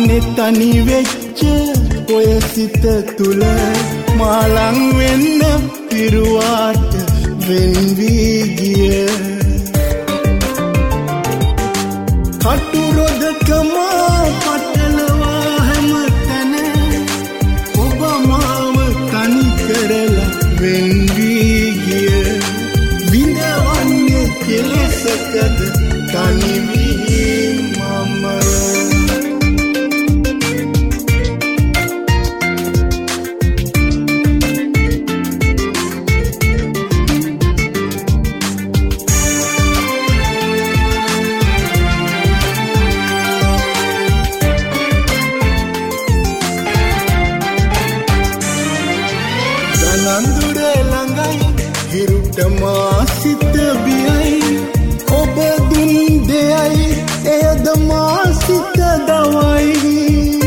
ගානේ තනි වෙච්ච ඔය සිත තුල මාලං වෙන්න පිරුවාට වෙන් වී ගිය කටුරොදකම පටලවා හැම තැන ඔබ මාව තනි කරලා වෙන් වී ගිය විඳවන්නේ කෙලෙසකද තනි වී මම නන්දුර ළඟයි හිරුට මාසිත බියයි ඔබ දුන් දෙයයි එයද මාසිත දවයි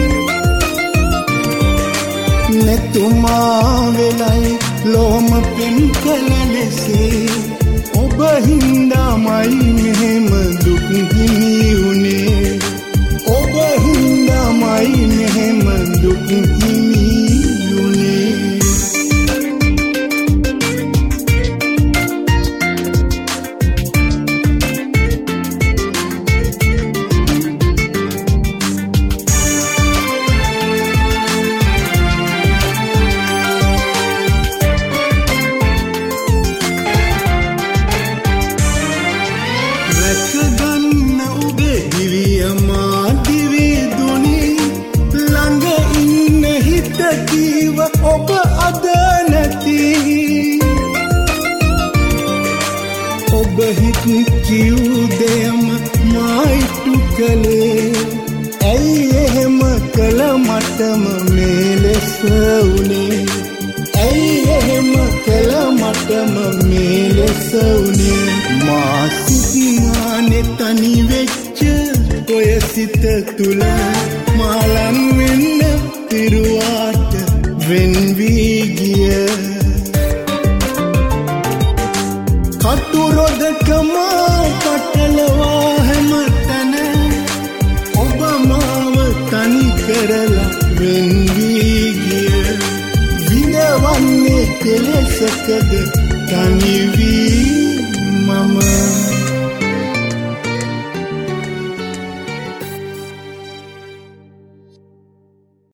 නැතුමා වෙලයි ලෝම පෙන් කළ ලෙසේ ඔබ හින්දාමයි මෙහෙම දුක් හිමි උනේ ඔබ හින්දාමයි මෙහෙම දුක් හිමි රැකගන්න ඔබේ දිවියමා දිවිදුනි ළඟ ඉන්න හිත කීව ඔබ අද නැති ඔබ හිත කිව් දෙයම මායිටු කලේ ඇයි එහෙම කළ මටම මේ ලෙස උනේ ඇයි එහෙම කළ මටම මේ ලෙස උනේ මා සිටියානේ තනි වෙච්ච ඔය සිත තුල මාලං වෙන්න පිරුවාට වෙන් වී ගිය කටුරොදකම පටලවා හැම තැන ඔබ මාව තනි කරලා වෙන් වී ගිය විඳවන්නේ කෙලෙසකද තනි වී